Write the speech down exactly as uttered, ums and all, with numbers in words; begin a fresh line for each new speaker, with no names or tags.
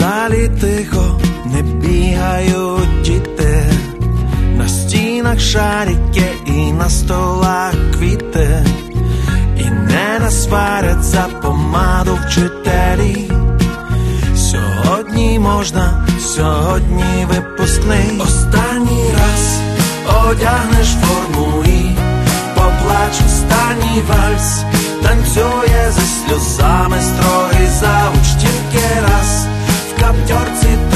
залі тихо, не бігають діти, на стінах шарики і на столах квіти, і не насварять за помаду вчителі. Сьогодні можна, сьогодні випускний. Останній раз одягнеш форму і поплач останній вальс. Танцює зі сльозами строгий завуч, тільки раз в каптьорці